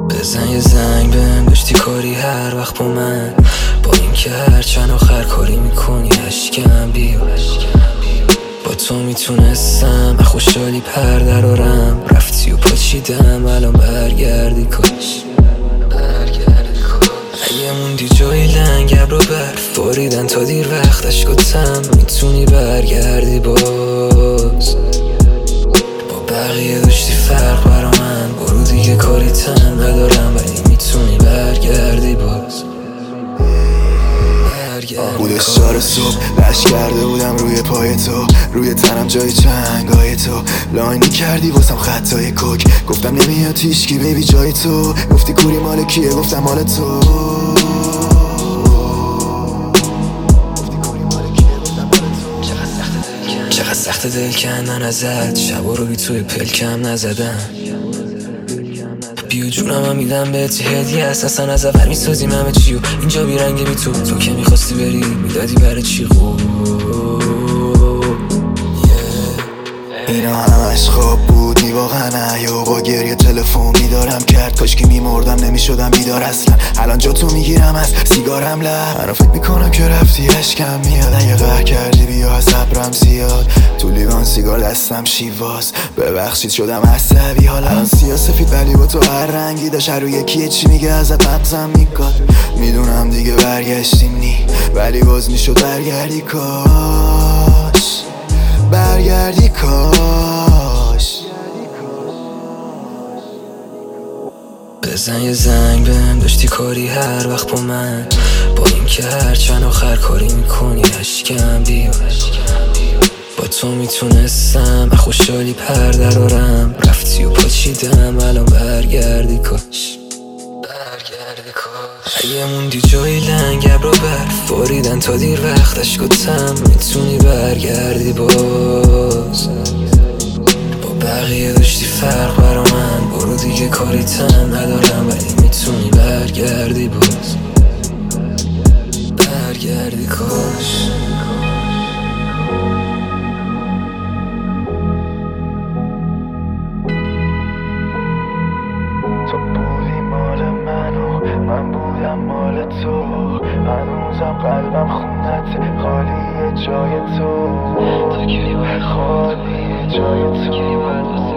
بزن یه زنگ بهم، داشتی کاری هر وقت با من، با این که هرچند آخر کاری میکنی اشکم بیا. با تو میتونستم خوشحالی پر درارم، رفتی و پاچیدم الان برگردی کاش. اگه موندی جایی لنگ ابرو برف باریدن تا دیر وقتش گفتم میتونی برگردی باز. با بقیه داشتی فرق برا من، برو دیگه کاری تن ندارم ولی میتونی برگردی باز. بودش 4 صبح رش کرده بودم روی پای تو، روی تنم جای چنگای تو، لاینی کردی واسم خطای کوک، گفتم نمیاد هیچکی بیبی جای تو، گفتی کوری مال کیه گفتم مال تو. چقدر سخت دل کندن ازت، شبا رو بی توی پلکم نزدم. بیو جونم هم میدم بهت هدیه است، اصلا از اول میسازیم همه چیو، اینجا بیرنگه بی تو که میخواستی بری میدادی برای چی خوب. اینا همش خواب بود نی واقعا نیو، با گریه تلفن بیدارم کرد، کاش که میمردم نمیشدم بیدار اصلا. الان جا تو میگیرم از سیگارم لب، منو فکر میکنم که رفتی اشکم میاد، اگه قهر کردی بیا از صبرم زیاد، تو لیوان سیگار دستم شیواز، ببخشید شدم عصبی حالا. الان سیاسفید ولی با تو هر رنگی داشت، رو یکی چی میگه ازت مغزم میکاد، میدونم دیگه برگشتیم نی ولی باز میشد برگردی کاش، برگردی کاش. بزن یه زنگ بهم، داشتی کاری هر وقت با من، با این که هرچند آخر کاری میکنی اشکم بیا. با تو میتونستم خوشحالی پر درارم، رفتی و پاچیدم الان برگردی کاش. اگه موندی جایی لنگ ابرو برف باریدن تا دیر وقتش گفتم میتونی برگردی باز. با بقیه داشتی فرق برا من، برو دیگه کاری تن ندارم ولی میتونی برگردی باز. برگردی کاش. تو بودی مال منو من بودم مال تو، هنوزم قلبم خونت خالیه جای تو، خالیه جای تو.